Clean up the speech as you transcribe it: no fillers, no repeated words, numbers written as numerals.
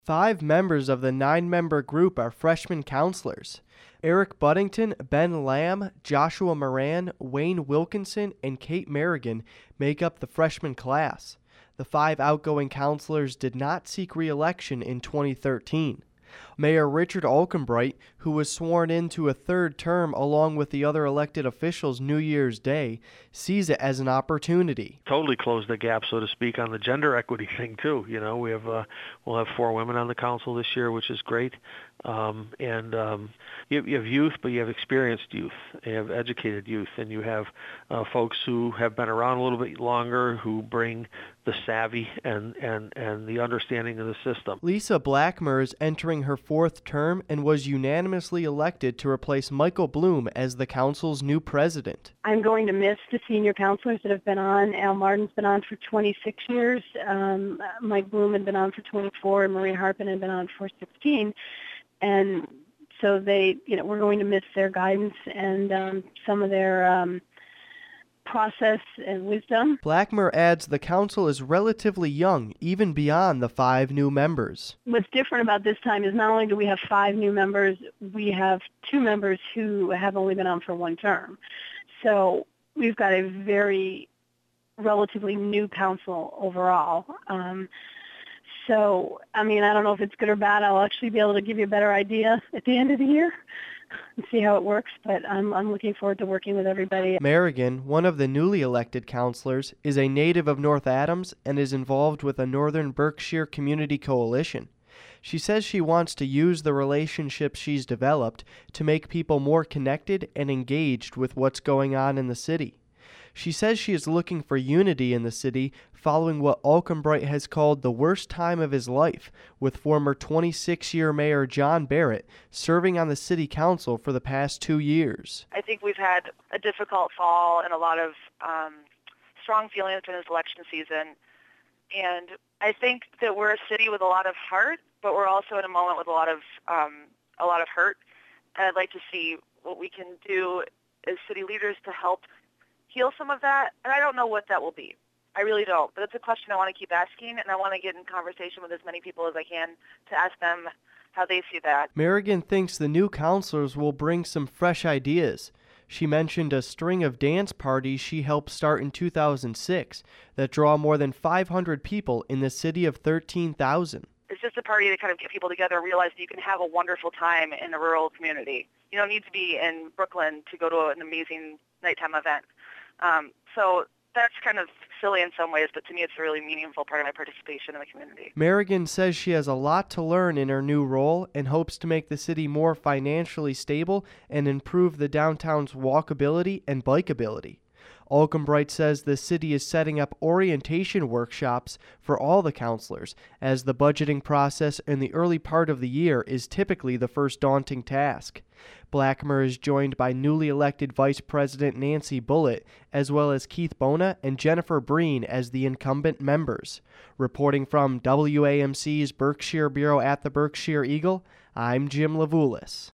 5 members of the 9-member group are freshman counselors. Eric Buddington, Ben Lamb, Joshua Moran, Wayne Wilkinson, and Kate Merrigan make up the freshman class. The 5 outgoing counselors did not seek re-election in 2013. Mayor Richard Alkenbright, who was sworn into a 3rd term along with the other elected officials New Year's Day, sees it as an opportunity. Totally close the gap, so to speak, on the gender equity thing too. You know, we'll have 4 women on the council this year, which is great. You have youth, but you have experienced youth, you have educated youth, and you have folks who have been around a little bit longer, who bring the savvy and the understanding of the system. Lisa Blackmer is entering her 4th term and was unanimously elected to replace Michael Bloom as the council's new president. I'm going to miss the senior counselors that have been on. Al Martin's been on for 26 years. Mike Bloom had been on for 24, and Maria Harpin had been on for 16. And so we're going to miss their guidance and some of their process and wisdom. Blackmer adds the council is relatively young, even beyond the 5 new members. What's different about this time is not only do we have 5 new members, we have 2 members who have only been on for 1 term. So we've got a very relatively new council overall. So, I don't know if it's good or bad. I'll actually be able to give you a better idea at the end of the year and see how it works, but I'm looking forward to working with everybody. Merrigan, one of the newly elected counselors, is a native of North Adams and is involved with the Northern Berkshire Community Coalition. She says she wants to use the relationships she's developed to make people more connected and engaged with what's going on in the city. She says she is looking for unity in the city following what Alkenbright has called the worst time of his life, with former 26-year Mayor John Barrett serving on the city council for the past 2 years. I think we've had a difficult fall and a lot of strong feelings in this election season. And I think that we're a city with a lot of heart, but we're also in a moment with a lot of hurt. And I'd like to see what we can do as city leaders to help heal some of that, and I don't know what that will be. I really don't, but it's a question I want to keep asking, and I want to get in conversation with as many people as I can to ask them how they see that. Merrigan thinks the new counselors will bring some fresh ideas. She mentioned a string of dance parties she helped start in 2006 that draw more than 500 people in the city of 13,000. It's just a party to kind of get people together and realize that you can have a wonderful time in a rural community. You don't need to be in Brooklyn to go to an amazing nighttime event. So that's kind of silly in some ways, but to me it's a really meaningful part of my participation in the community. Merrigan says she has a lot to learn in her new role and hopes to make the city more financially stable and improve the downtown's walkability and bikeability. Alkenbright says the city is setting up orientation workshops for all the counselors, as the budgeting process in the early part of the year is typically the first daunting task. Blackmer is joined by newly elected Vice President Nancy Bullitt, as well as Keith Bona and Jennifer Breen as the incumbent members. Reporting from WAMC's Berkshire Bureau at the Berkshire Eagle, I'm Jim Levulis.